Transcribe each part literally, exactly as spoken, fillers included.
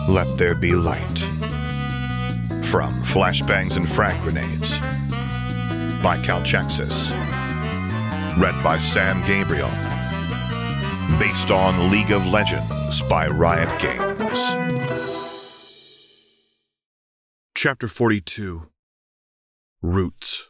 Let There Be Light. From Flashbangs and Frag Grenades. By Calchexis. Read by Sam Gabriel. Based on League of Legends by Riot Games. Chapter forty-two. Roots.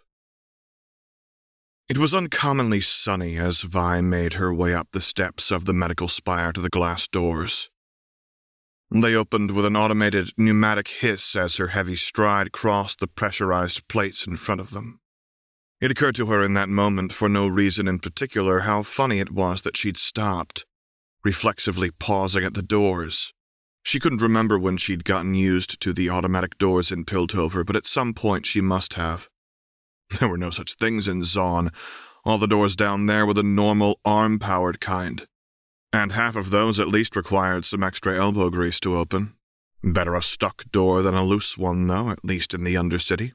It was uncommonly sunny as Vi made her way up the steps of the medical spire to the glass doors. They opened with an automated pneumatic hiss as her heavy stride crossed the pressurized plates in front of them. It occurred to her in that moment, for no reason in particular, how funny it was that she'd stopped, reflexively pausing at the doors. She couldn't remember when she'd gotten used to the automatic doors in Piltover, but at some point she must have. There were no such things in Zaun. All the doors down there were the normal arm-powered kind. And half of those at least required some extra elbow grease to open. Better a stuck door than a loose one, though, at least in the Undercity.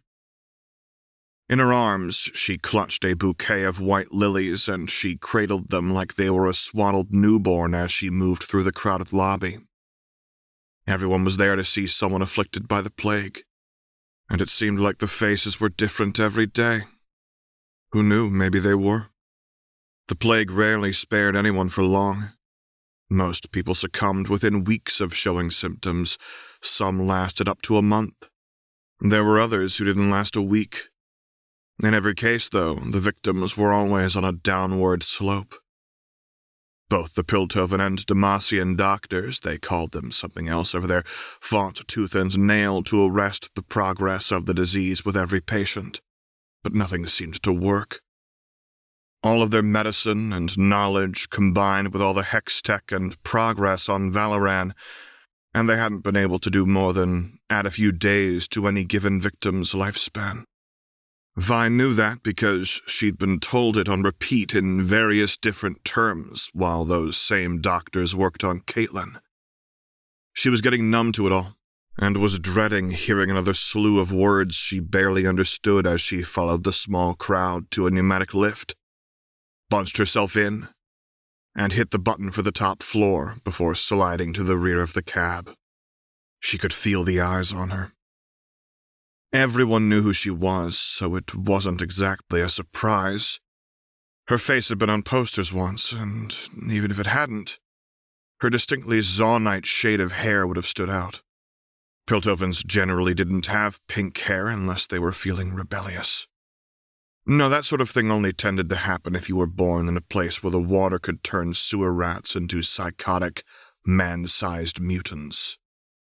In her arms, she clutched a bouquet of white lilies, and she cradled them like they were a swaddled newborn as she moved through the crowded lobby. Everyone was there to see someone afflicted by the plague, and it seemed like the faces were different every day. Who knew, maybe they were. The plague rarely spared anyone for long. Most people succumbed within weeks of showing symptoms. Some lasted up to a month. There were others who didn't last a week. In every case, though, the victims were always on a downward slope. Both the Piltovan and Demacian doctors, they called them something else over there, fought tooth and nail to arrest the progress of the disease with every patient, but nothing seemed to work. All of their medicine and knowledge combined with all the hex tech and progress on Valoran, and they hadn't been able to do more than add a few days to any given victim's lifespan. Vi knew that because she'd been told it on repeat in various different terms while those same doctors worked on Caitlin. She was getting numb to it all, and was dreading hearing another slew of words she barely understood as she followed the small crowd to a pneumatic lift, bunched herself in, and hit the button for the top floor before sliding to the rear of the cab. She could feel the eyes on her. Everyone knew who she was, so it wasn't exactly a surprise. Her face had been on posters once, and even if it hadn't, her distinctly Zaunite shade of hair would have stood out. Piltovans generally didn't have pink hair unless they were feeling rebellious. No, that sort of thing only tended to happen if you were born in a place where the water could turn sewer rats into psychotic, man-sized mutants.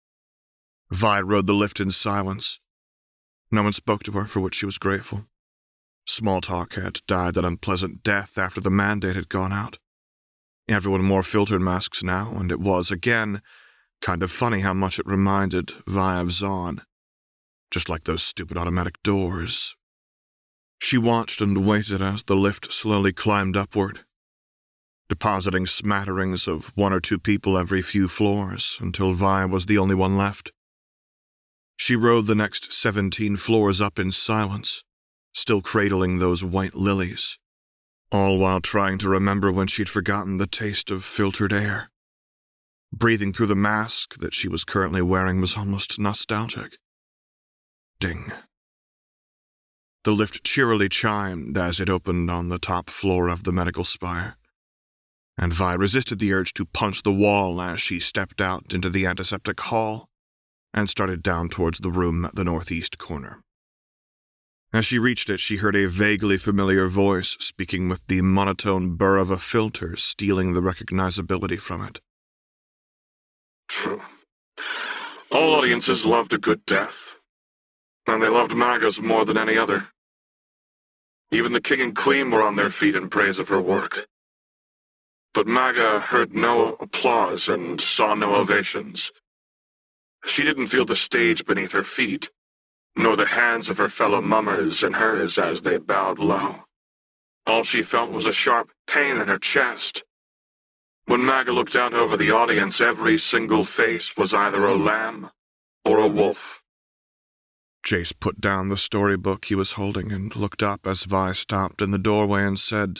Vi rode the lift in silence. No one spoke to her, for which she was grateful. Small talk had died an unpleasant death after the mandate had gone out. Everyone wore filtered masks now, and it was, again, kind of funny how much it reminded Vi of Zaun. Just like those stupid automatic doors. She watched and waited as the lift slowly climbed upward, depositing smatterings of one or two people every few floors until Vi was the only one left. She rode the next seventeen floors up in silence, still cradling those white lilies, all while trying to remember when she'd forgotten the taste of filtered air. Breathing through the mask that she was currently wearing was almost nostalgic. Ding. The lift cheerily chimed as it opened on the top floor of the medical spire, and Vi resisted the urge to punch the wall as she stepped out into the antiseptic hall and started down towards the room at the northeast corner. As she reached it, she heard a vaguely familiar voice speaking with the monotone burr of a filter stealing the recognizability from it. True. All audiences loved a good death, and they loved Maga's more than any other. Even the king and queen were on their feet in praise of her work. But Maga heard no applause and saw no ovations. She didn't feel the stage beneath her feet, nor the hands of her fellow mummers in hers as they bowed low. All she felt was a sharp pain in her chest. When Maga looked out over the audience, every single face was either a lamb or a wolf. Jace put down the storybook he was holding and looked up as Vi stopped in the doorway and said,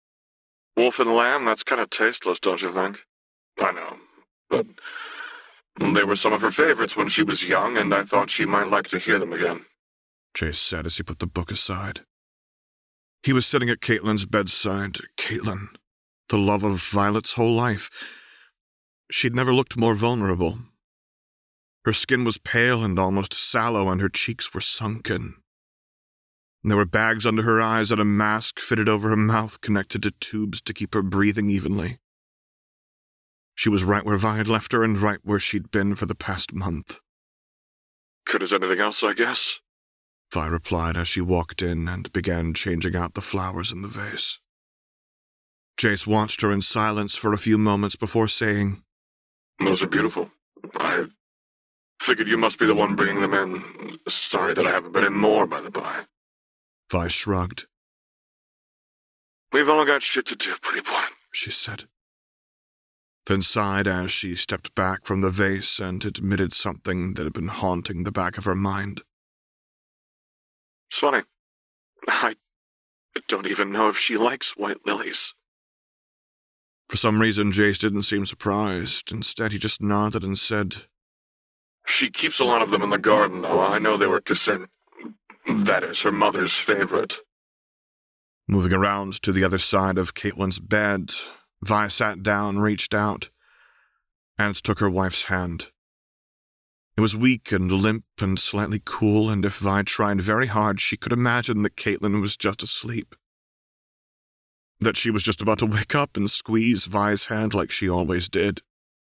Wolf and lamb, that's kind of tasteless, don't you think? I know, but They were some of her favorites when she was young, and I thought she might like to hear them again. Jace said as he put the book aside. He was sitting at Caitlin's bedside. Caitlin, the love of Violet's whole life. She'd never looked more vulnerable. Her skin was pale and almost sallow, and her cheeks were sunken. There were bags under her eyes and a mask fitted over her mouth connected to tubes to keep her breathing evenly. She was right where Vi had left her and right where she'd been for the past month. Good as anything else, I guess, Vi replied as she walked in and began changing out the flowers in the vase. Jace watched her in silence for a few moments before saying, Those are beautiful. I figured you must be the one bringing them in. Sorry that I haven't been in more, by the by. Vi shrugged. We've all got shit to do, pretty boy, she said, then sighed as she stepped back from the vase and admitted something that had been haunting the back of her mind. It's funny. I don't even know if she likes white lilies. For some reason, Jace didn't seem surprised. Instead, he just nodded and said, She keeps a lot of them in the garden, though. I know they were Cassandra. That is her mother's favorite. Moving around to the other side of Caitlin's bed, Vi sat down, reached out, and took her wife's hand. It was weak and limp and slightly cool, and if Vi tried very hard, she could imagine that Caitlin was just asleep. That she was just about to wake up and squeeze Vi's hand like she always did.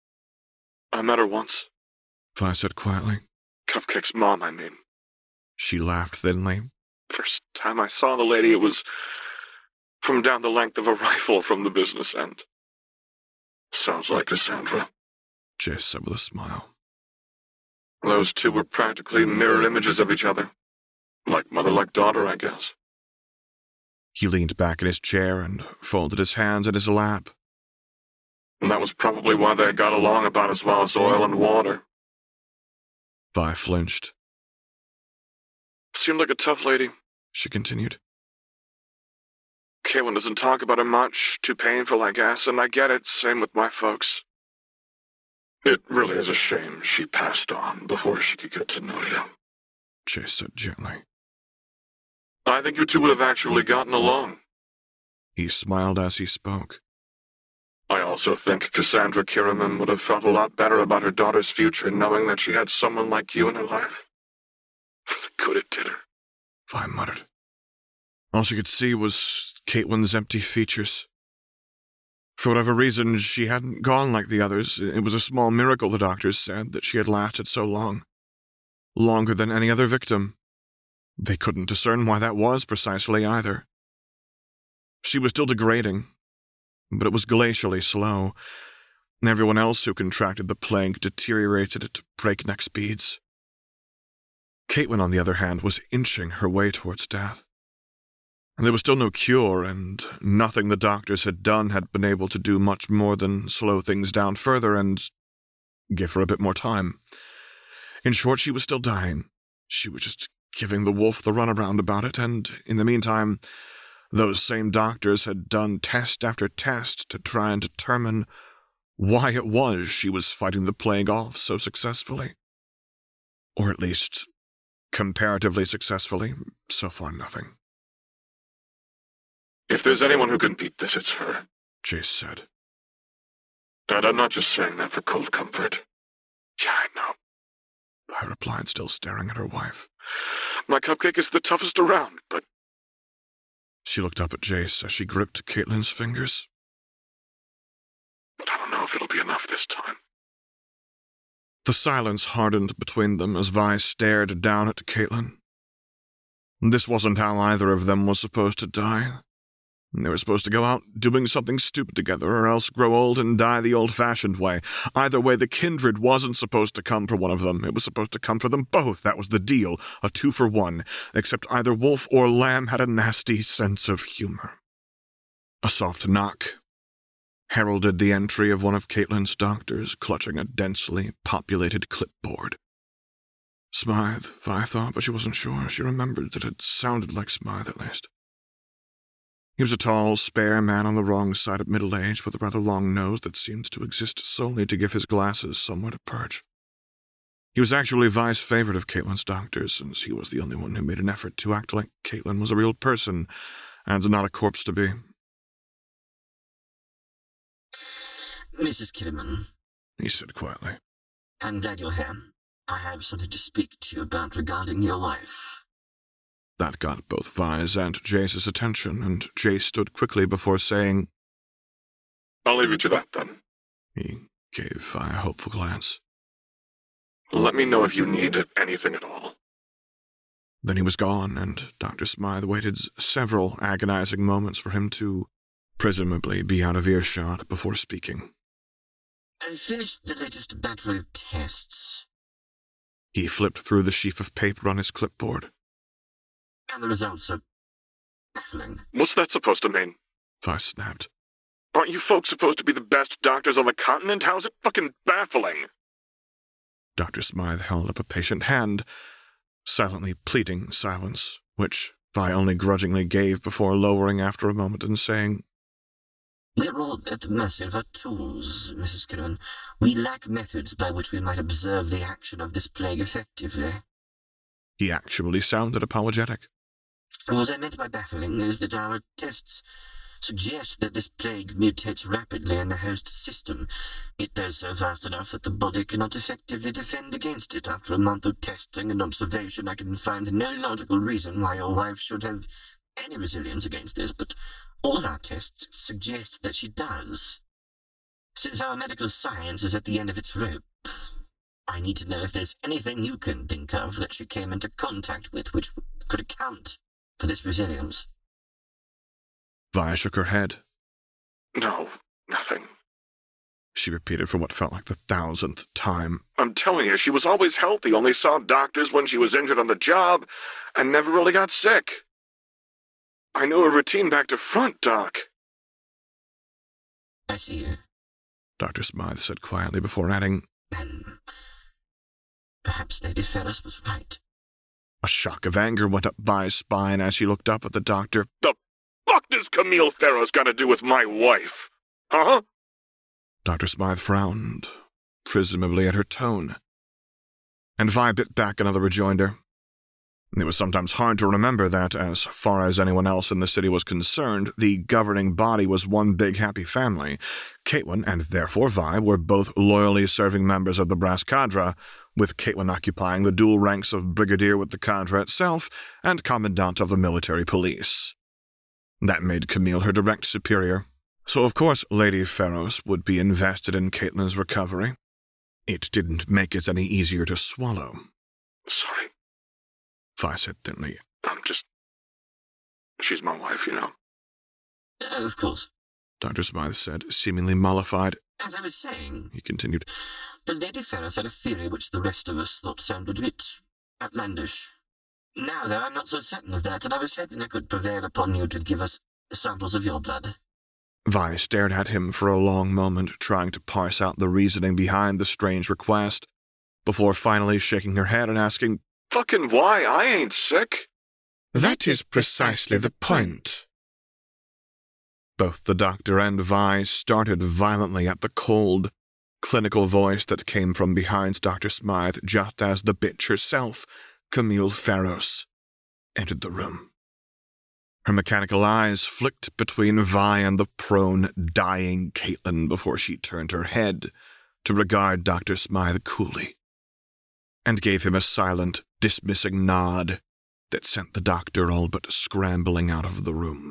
I met her once, Vi said quietly. Cupcake's mom, I mean. She laughed thinly. First time I saw the lady, it was from down the length of a rifle from the business end. Sounds like Cassandra, Jace said with a smile. Those two were practically mirror images of each other. Like mother, like daughter, I guess. He leaned back in his chair and folded his hands in his lap. And that was probably why they got along about as well as oil and water. Vi flinched. Seemed like a tough lady, she continued. Caitlin doesn't talk about it much, too painful, I guess, and I get it, same with my folks. It really is a shame she passed on before she could get to know you, Jace said gently. I think you two would have actually gotten along. He smiled as he spoke. I also think Cassandra Kiriman would have felt a lot better about her daughter's future knowing that she had someone like you in her life. For the good it did her, Vi muttered. All she could see was Caitlin's empty features. For whatever reason, she hadn't gone like the others. It was a small miracle, the doctors said, that she had lasted so long. Longer than any other victim. They couldn't discern why that was precisely either. She was still degrading, but it was glacially slow. Everyone else who contracted the plague deteriorated at breakneck speeds. Caitlin, on the other hand, was inching her way towards death. And there was still no cure, and nothing the doctors had done had been able to do much more than slow things down further and give her a bit more time. In short, she was still dying. She was just giving the wolf the runaround about it, and in the meantime, those same doctors had done test after test to try and determine why it was she was fighting the plague off so successfully. Or at least, comparatively successfully, so far nothing. If there's anyone who can beat this, it's her, Jace said. And I'm not just saying that for cold comfort. Yeah, I know, I replied, still staring at her wife. My cupcake is the toughest around, but... She looked up at Jace as she gripped Caitlin's fingers. But I don't know if it'll be enough this time. The silence hardened between them as Vi stared down at Caitlin. This wasn't how either of them was supposed to die. They were supposed to go out doing something stupid together, or else grow old and die the old-fashioned way. Either way, the kindred wasn't supposed to come for one of them. It was supposed to come for them both. That was the deal, a two for one, except either Wolf or Lamb had a nasty sense of humor. A soft knock heralded the entry of one of Caitlin's doctors, clutching a densely populated clipboard. Smythe, Vi thought, but she wasn't sure. She remembered that it sounded like Smythe, at least. He was a tall, spare man on the wrong side of middle age with a rather long nose that seemed to exist solely to give his glasses somewhere to perch. He was actually Vi's favorite of Caitlin's doctors, since he was the only one who made an effort to act like Caitlin was a real person, and not a corpse to be. Missus Kidderman, he said quietly. I'm glad you're here. I have something to speak to you about regarding your wife. That got both Vi's and Jace's attention, and Jace stood quickly before saying, I'll leave you to that, then. He gave Vi a hopeful glance. Let me know if you need anything at all. Then he was gone, and Doctor Smythe waited several agonizing moments for him to, presumably, be out of earshot before speaking. I finished the latest battery of tests. He flipped through the sheaf of paper on his clipboard. And the results are baffling. What's that supposed to mean? Vi snapped. Aren't you folks supposed to be the best doctors on the continent? How's it fucking baffling? Doctor Smythe held up a patient hand, silently pleading silence, which Vi only grudgingly gave before lowering after a moment and saying, We're all at the mercy of our tools, Missus Kidderman. We lack methods by which we might observe the action of this plague effectively. He actually sounded apologetic. What I meant by baffling is that our tests suggest that this plague mutates rapidly in the host system. It does so fast enough that the body cannot effectively defend against it. After a month of testing and observation, I can find no logical reason why your wife should have any resilience against this, but all of our tests suggest that she does. Since our medical science is at the end of its rope, I need to know if there's anything you can think of that she came into contact with which could account for this resilience. Vi shook her head. No, nothing. She repeated for what felt like the thousandth time. I'm telling you, she was always healthy, only saw doctors when she was injured on the job, and never really got sick. I know her routine back to front, Doc. I see you. Doctor Smythe said quietly before adding, Then perhaps Lady Ferris was right. A shock of anger went up Vi's spine as she looked up at the doctor. The fuck does Camille Farrow's got to do with my wife? Huh? Doctor Smythe frowned, presumably at her tone. And Vi bit back another rejoinder. It was sometimes hard to remember that, as far as anyone else in the city was concerned, the governing body was one big happy family. Caitlin, and therefore Vi, were both loyally serving members of the brass cadre, with Caitlin occupying the dual ranks of brigadier with the cadre itself and commandant of the military police. That made Camille her direct superior, so of course Lady Ferros would be invested in Caitlin's recovery. It didn't make it any easier to swallow. Sorry. Vi said thinly. I'm just... She's my wife, you know. Uh, of course. Doctor Smythe said, seemingly mollified. As I was saying, He continued, the Lady Ferris had a theory which the rest of us thought sounded a bit outlandish. Now, though, I'm not so certain of that, and I was hoping I could prevail upon you to give us samples of your blood. Vi stared at him for a long moment, trying to parse out the reasoning behind the strange request, before finally shaking her head and asking, Fucking why? I ain't sick. That is precisely the point. Both the doctor and Vi started violently at the cold, clinical voice that came from behind Doctor Smythe just as the bitch herself, Camille Farros, entered the room. Her mechanical eyes flicked between Vi and the prone, dying Caitlin before she turned her head to regard Doctor Smythe coolly, and gave him a silent, dismissing nod that sent the doctor all but scrambling out of the room.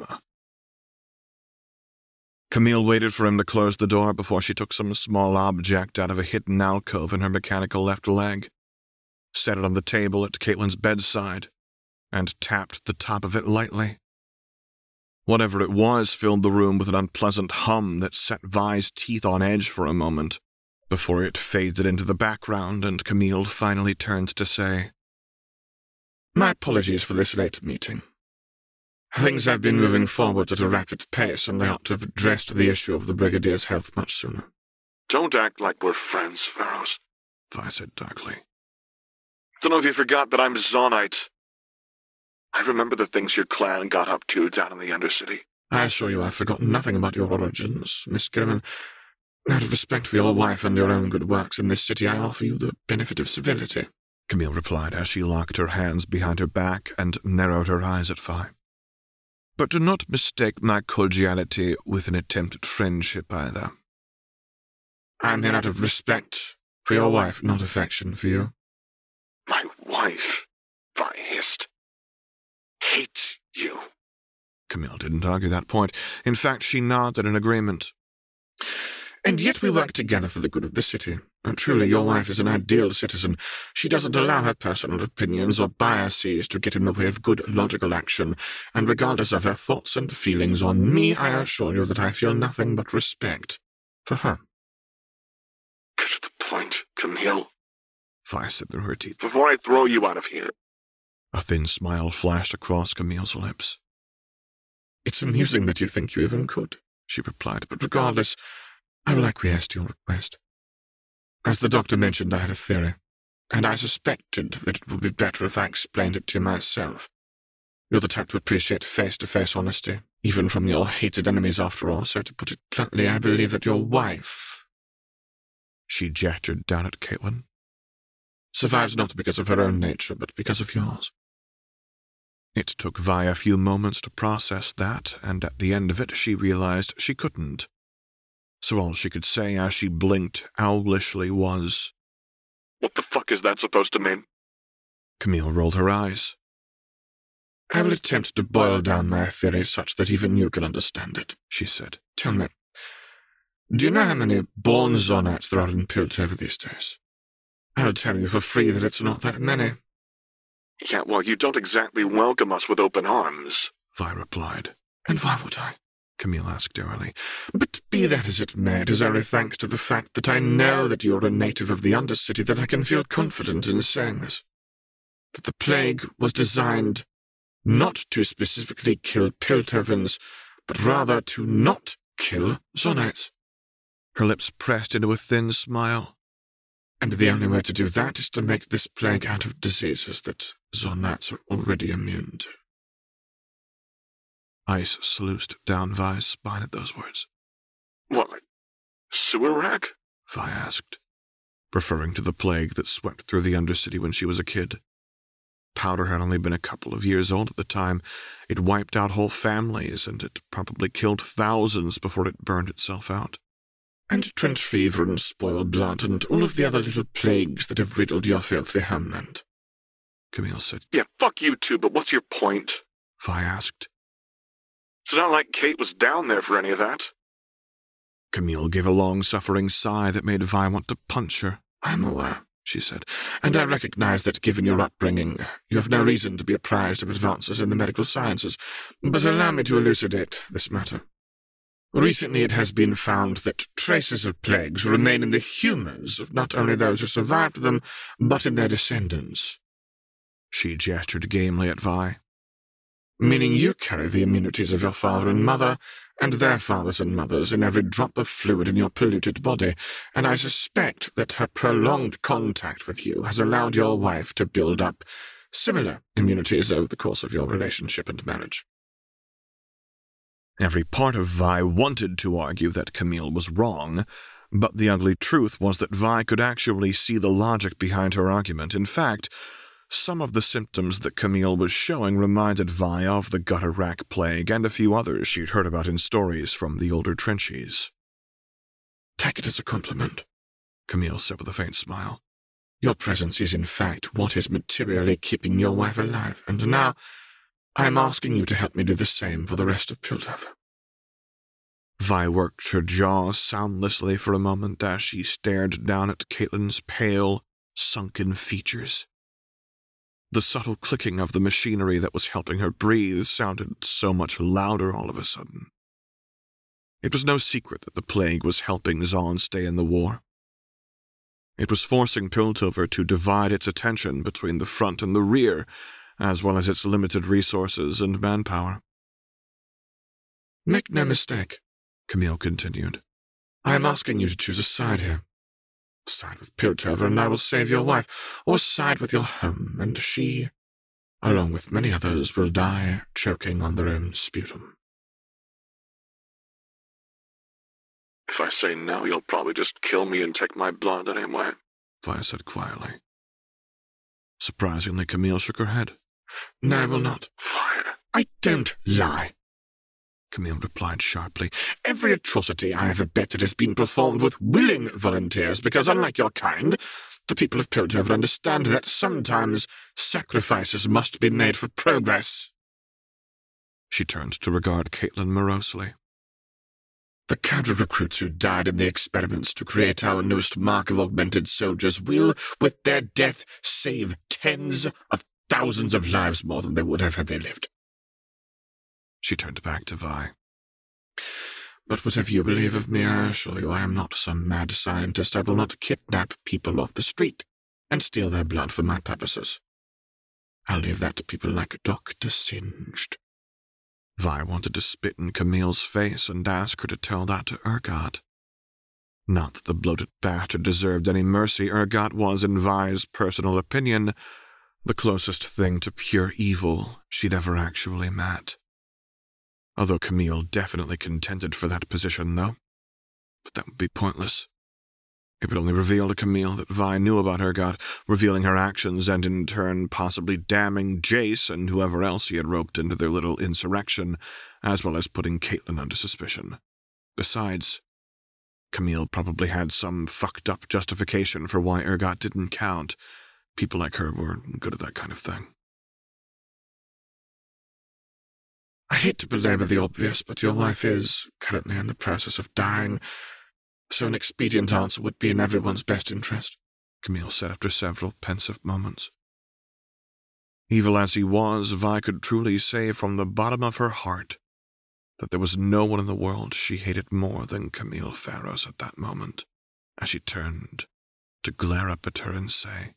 Camille waited for him to close the door before she took some small object out of a hidden alcove in her mechanical left leg, set it on the table at Caitlin's bedside, and tapped the top of it lightly. Whatever it was filled the room with an unpleasant hum that set Vi's teeth on edge for a moment, before it faded into the background and Camille finally turned to say, My apologies for this late meeting. Things have been moving forward at a rapid pace, and I ought to have addressed the issue of the Brigadier's health much sooner. Don't act like we're friends, Farros, Vi said darkly. Don't know if you forgot, but I'm Zonite. I remember the things your clan got up to down in the Undercity. I assure you I've forgotten nothing about your origins, Miss Gilman. Out of respect for your wife and your own good works in this city, I offer you the benefit of civility, Camille replied as she locked her hands behind her back and narrowed her eyes at Vi. But do not mistake my cordiality with an attempt at friendship either. I'm here out of respect for your wife, not affection for you. My wife, Vi hissed, hates you. Camille didn't argue that point. In fact, she nodded in agreement. And yet we work together for the good of the city. And truly, your wife is an ideal citizen. She doesn't allow her personal opinions or biases to get in the way of good logical action, and regardless of her thoughts and feelings on me, I assure you that I feel nothing but respect for her. Get to the point, Camille. Vi said through her teeth. Before I throw you out of here. A thin smile flashed across Camille's lips. It's amusing that you think you even could, she replied, but regardless, I will acquiesce to your request. As the doctor mentioned, I had a theory, and I suspected that it would be better if I explained it to you myself. You're the type to appreciate face-to-face honesty, even from your hated enemies after all, so to put it bluntly, I believe that your wife... She gestured down at Caitlin. Survives not because of her own nature, but because of yours. It took Vi a few moments to process that, and at the end of it she realized she couldn't. So all she could say as she blinked owlishly was, What the fuck is that supposed to mean? Camille rolled her eyes. I will attempt to boil down my theory such that even you can understand it, she said. Tell me, do you know how many born Zonats there are in Piltover these days? I'll tell you for free that it's not that many. Yeah, well, you don't exactly welcome us with open arms, Vi replied. And why would I? Camille asked airily. But be that as it may, it is only thanks to the fact that I know that you're a native of the Undercity that I can feel confident in saying this. That the plague was designed not to specifically kill Piltovans, but rather to not kill Zonites. Her lips pressed into a thin smile. And the only way to do that is to make this plague out of diseases that Zonats are already immune to. Ice sluiced down Vi's spine at those words. What, like sewer rack? Vi asked, referring to the plague that swept through the Undercity when she was a kid. Powder had only been a couple of years old at the time. It wiped out whole families, and it probably killed thousands before it burned itself out. And trench fever and spoiled blood and all of the other little plagues that have riddled your filthy homeland, Camille said. Yeah, fuck you too, but what's your point? Vi asked. It's not like Kate was down there for any of that. Camille gave a long-suffering sigh that made Vi want to punch her. I'm aware, she said, and I recognize that given your upbringing, you have no reason to be apprised of advances in the medical sciences, but allow me to elucidate this matter. Recently it has been found that traces of plagues remain in the humors of not only those who survived them, but in their descendants. She gestured gamely at Vi. Meaning you carry the immunities of your father and mother, and their fathers and mothers in every drop of fluid in your polluted body, and I suspect that her prolonged contact with you has allowed your wife to build up similar immunities over the course of your relationship and marriage. Every part of Vi wanted to argue that Camille was wrong, but the ugly truth was that Vi could actually see the logic behind her argument. In fact, some of the symptoms that Camille was showing reminded Vi of the gutter rack plague and a few others she'd heard about in stories from the older trenchies. Take it as a compliment, Camille said with a faint smile. Your presence is in fact what is materially keeping your wife alive, and now I am asking you to help me do the same for the rest of Piltover. Vi worked her jaw soundlessly for a moment as she stared down at Caitlin's pale, sunken features. The subtle clicking of the machinery that was helping her breathe sounded so much louder all of a sudden. It was no secret that the plague was helping Zon stay in the war. It was forcing Piltover to divide its attention between the front and the rear, as well as its limited resources and manpower. Make no mistake, Camille continued. I am asking you to choose a side here. Side with Piltover and I will save your wife, or side with your home, and she, along with many others, will die choking on their own sputum. If I say no, you'll probably just kill me and take my blood anyway, Vi said quietly. Surprisingly, Camille shook her head. No, I will not. Fire. I don't lie, Camille replied sharply. Every atrocity I have abetted has been performed with willing volunteers, because unlike your kind, the people of Piltover understand that sometimes sacrifices must be made for progress. She turned to regard Caitlin morosely. The cadre recruits who died in the experiments to create our newest mark of augmented soldiers will, with their death, save tens of thousands of lives more than they would have had they lived. She turned back to Vi. But whatever you believe of me, I assure you I am not some mad scientist. I will not kidnap people off the street and steal their blood for my purposes. I'll leave that to people like Doctor Singed. Vi wanted to spit in Camille's face and ask her to tell that to Urgot. Not that the bloated bastard deserved any mercy. Urgot was, in Vi's personal opinion, the closest thing to pure evil she'd ever actually met. Although Camille definitely contended for that position, though. But that would be pointless. It would only reveal to Camille that Vi knew about Urgot, revealing her actions and in turn possibly damning Jace and whoever else he had roped into their little insurrection, as well as putting Caitlin under suspicion. Besides, Camille probably had some fucked-up justification for why Urgot didn't count. People like her were good at that kind of thing. I hate to belabor the obvious, but your wife is currently in the process of dying, so an expedient answer would be in everyone's best interest, Camille said after several pensive moments. Evil as he was, Vi could truly say from the bottom of her heart that there was no one in the world she hated more than Camille Farros at that moment, as she turned to glare up at her and say,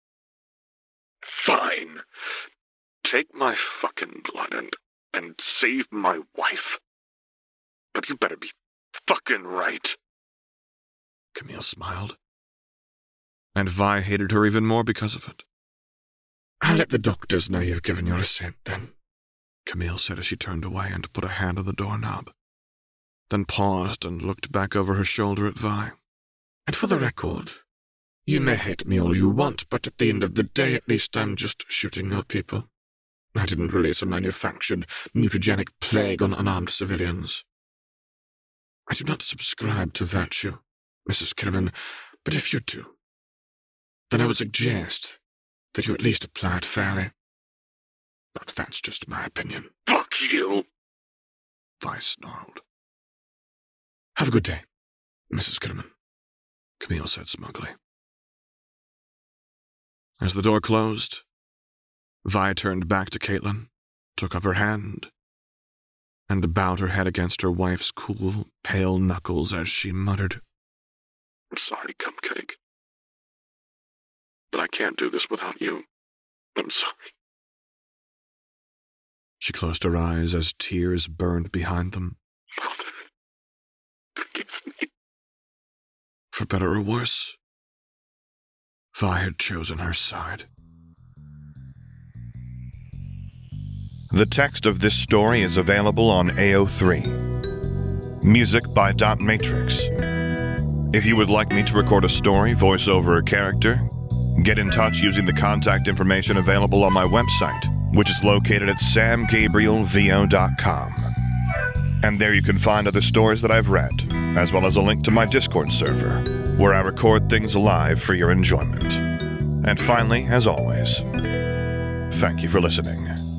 Fine. Take my fucking blood and, and save my wife. But you better be fucking right. Camille smiled. And Vi hated her even more because of it. I'll let the doctors know you've given your assent, then, Camille said as she turned away and put a hand on the doorknob, then paused and looked back over her shoulder at Vi. And for the record, you may hate me all you want, but at the end of the day, at least I'm just shooting your people. I didn't release a manufactured, mutagenic plague on unarmed civilians. I do not subscribe to virtue, Missus Kirriman, but if you do, then I would suggest that you at least apply it fairly. But that's just my opinion. Fuck you! Vi snarled. Have a good day, Missus Kirriman, Camille said smugly. As the door closed, Vi turned back to Caitlin, took up her hand, and bowed her head against her wife's cool, pale knuckles as she muttered, I'm sorry, Cupcake. But I can't do this without you. I'm sorry. She closed her eyes as tears burned behind them. Mother, forgive me. For better or worse, Vi had chosen her side. The text of this story is available on A O three. Music by Dot Matrix. If you would like me to record a story, voice over a character, get in touch using the contact information available on my website, which is located at sam gabriel v o dot com. And there you can find other stories that I've read, as well as a link to my Discord server, where I record things live for your enjoyment. And finally, as always, thank you for listening.